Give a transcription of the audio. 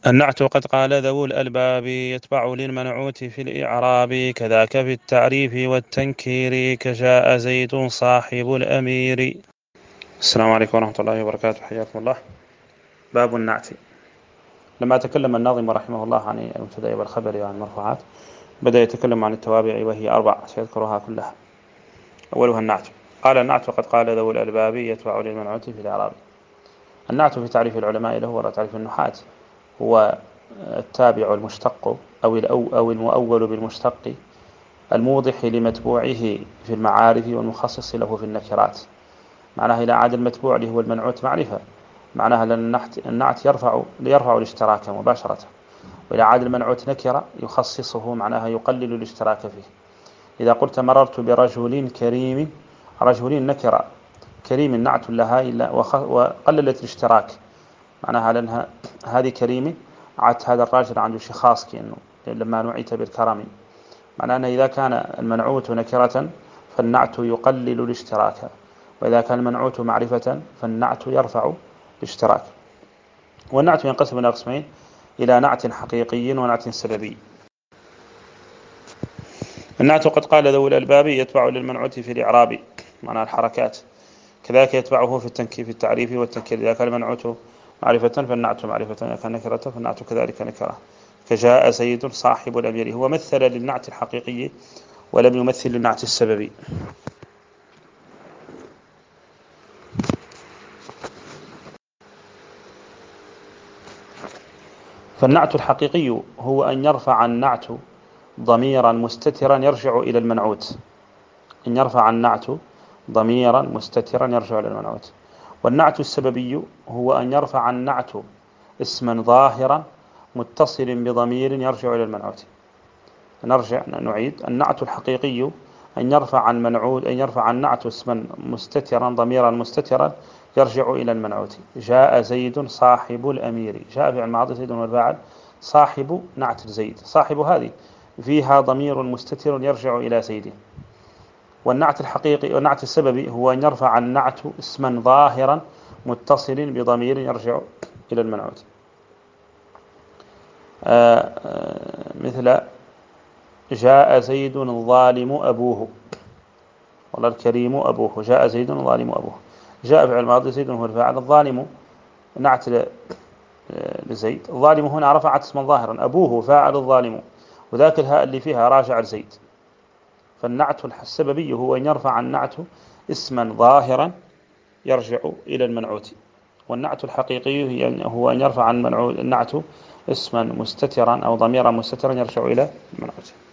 النعت قد قال ذو الألباب يتبع للمنعوت في الإعراب كذاك في التعريف والتنكير كجاء زيد صاحب الأمير. السلام عليكم ورحمة الله وبركاته، حياكم الله. باب النعت. لما تكلم الناظم رحمه الله عن المبتدأ والخبر وعن المرفوعات بدأ يتكلم عن التوابع وهي 4 سيذكرها كلها. أولها النعت. قال النعت قد قال ذو الألباب يتبع للمنعوت في الإعراب. النعت في تعريف العلماء له ولا تعريف النحاة هو التابع المشتق أو المؤول بالمشتق الموضح لمتبوعه في المعارف والمخصص له في النكرات. معناها إذا عاد المتبوع اللي هو المنعوت معرفة، معناها لأن النعت يرفع الاشتراك مباشرة، وإذا عاد المنعوت نكرة يخصصه، معناها يقلل الاشتراك فيه. إذا قلت مررت برجل كريم، رجل نكرة، كريم نعت لها وقللت الاشتراك، معناها لأنها هذه كريمة عدت هذا الراجل عنده شيء خاص كأنه لما نعيت بالكرم. معناه أن إذا كان المنعوت نكرة فالنعت يقلل الاشتراك، وإذا كان المنعوت معرفة فالنعت يرفع الاشتراك. والنعت ينقسم إلى قسمين: إلى نعت حقيقي ونعت سببي. النعت قد قال ذو الألباب يتبع للمنعوت في الإعراب، معنى الحركات، كذلك يتبعه في التعريف والتنكير. إذا كان المنعوت معرفة فالنعت معرفة، إذا كان نكرة فالنعت كذلك نكرة. كجاء زيد صاحب الأمير. هو مثل للنعت الحقيقي ولم يمثل للنعت السببي. فالنعت الحقيقي هو أن يرفع النعت ضميرا مستترا يرجع إلى المنعوت، أن يرفع النعت ضميرا مستترا يرجع إلى المنعوت. والنعت السببي هو أن يرفع النعت اسما ظاهرا متصل بضمير يرجع إلى المنعوت. نعيد: النعت الحقيقي أن يرفع النعت اسما مستترا ضميرا مستترا يرجع إلى المنعوت. جاء زيد صاحب الأمير. جاء فعل ماضي، زيد والفاعل، صاحب نعت زيد، صاحب هذه فيها ضمير مستتر يرجع إلى زيد. والنعت الحقيقي والنعت السببي هو أن يرفع النعت اسما ظاهرا متصل بضمير يرجع إلى المنعوت، مثل جاء زيد الظالم أبوه، والله الكريم أبوه. جاء زيد الظالم أبوه. جاء فعل ماضي، زيد هو الفاعل، الظالم نعت لزيد، الظالم هنا رفعت اسما ظاهرا، أبوه فاعل الظالم، وذاك الهاء اللي فيها راجع لزيد. فالنعت السببي هو أن يرفع النعت اسما ظاهرا يرجع إلى المنعوت. والنعت الحقيقي هو أن يرفع النعت اسما مستترا أو ضميرا مستترا يرجع إلى المنعوت.